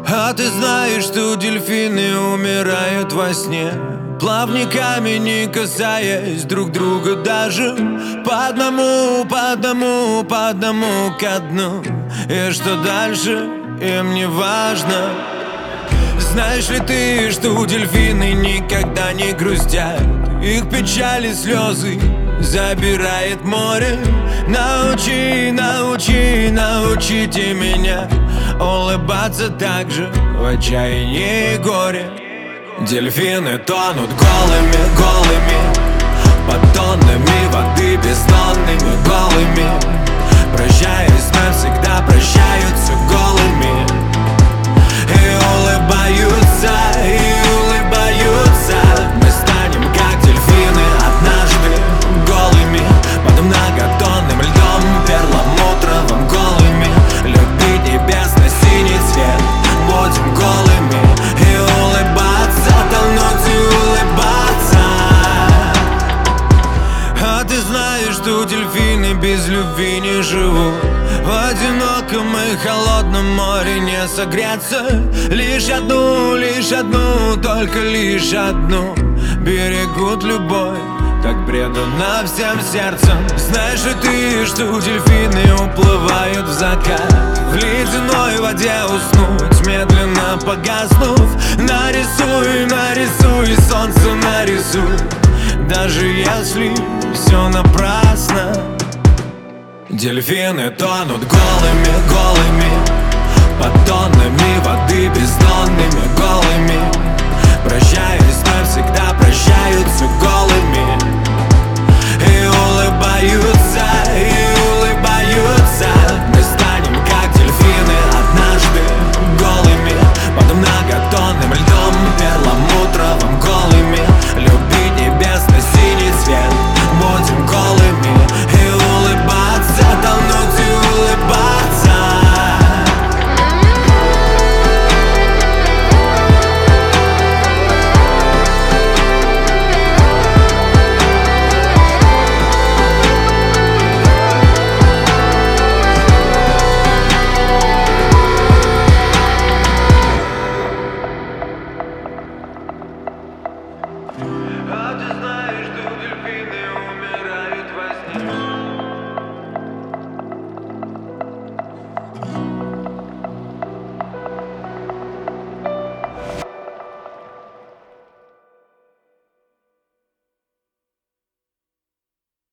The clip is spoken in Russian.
А ты знаешь, что дельфины умирают во сне, плавниками не касаясь друг друга даже по одному, по одному, по одному ко дну. И что дальше, им не важно. Знаешь ли ты, что дельфины никогда не грустят? Их печали, слезы забирает море. Научи, научи, научите меня улыбаться так же в отчаянии и горе. Дельфины тонут голыми, голыми, под тоннами воды бездонными, голыми. Прощаясь, навсегда прощаются голыми. И улыбаются, мы станем как дельфины однажды голыми, под многотонным льдом перламутровым, голыми. Любить небесно-синий цвет будем голыми. И улыбаться, тонуть и улыбаться. А ты знаешь, что дельфины без любви не живут? В одиноком и холодном море не согреться. Лишь одну, только лишь одну берегут любовь, так преданно всем сердцем. Знаешь ли ты, что дельфины уплывают в закат, в ледяной воде уснуть, медленно погаснув? Нарисуй, нарисуй, солнце нарисуй, даже если все напрасно. Дельфины тонут голыми, голыми,